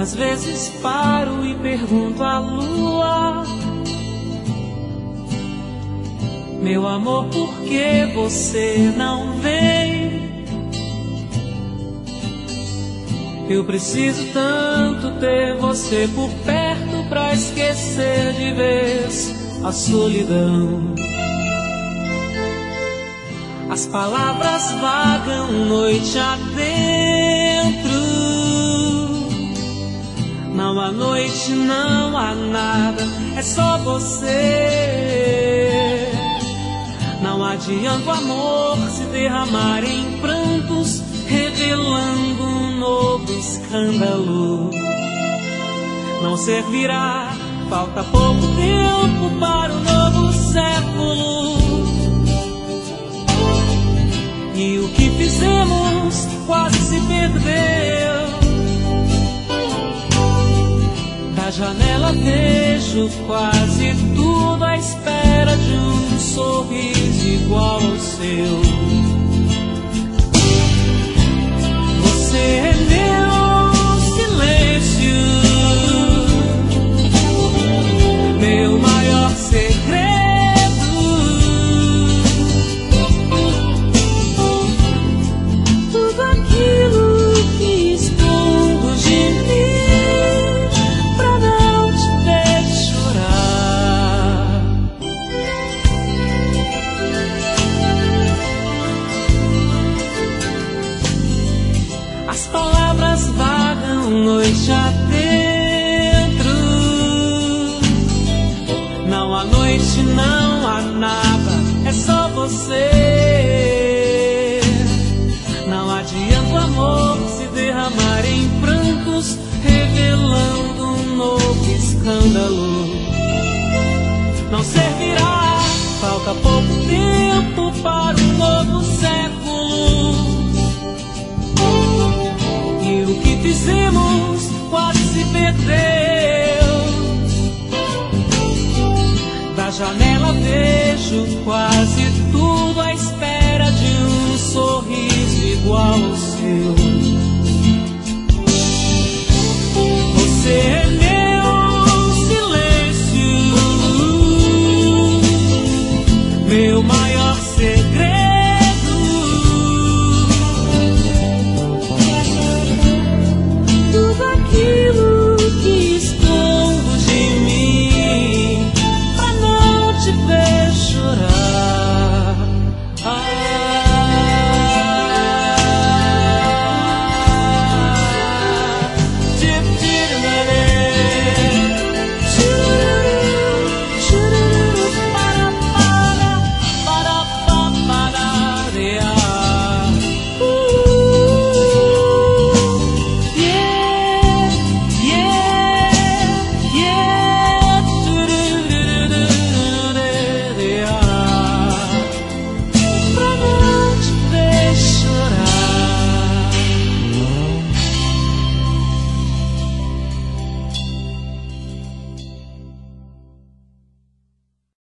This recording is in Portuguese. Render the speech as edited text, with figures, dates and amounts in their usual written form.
Às vezes paro e pergunto à lua: meu amor, por que você não vem? Eu preciso tanto ter você por perto pra esquecer de vez a solidão. As palavras vagam noite adentro. Não há noite, não há nada, é só você. Não adianta o amor se derramar em prantos, revelando um novo escândalo. Não servirá, falta pouco tempo para o novo século. E o que fizemos quase se perdeu. Da janela vejo quase tudo à espera de um sorriso igual ao seu. Você é meu silêncio, meu maior segredo. Tudo aquilo que escondo de mim pra não te ver chorar. As palavras vagam noite adentro. Não há noite, não há nada, é só você. Não adianta o amor se derramar em prantos, revelando um novo escândalo. Não servirá, falta pouco tempo para um novo século. E o que fizemos quase se perdeu. Da janela vejo quase tudo à espera de um sorriso igual ao seu. Você é meu silêncio, meu maior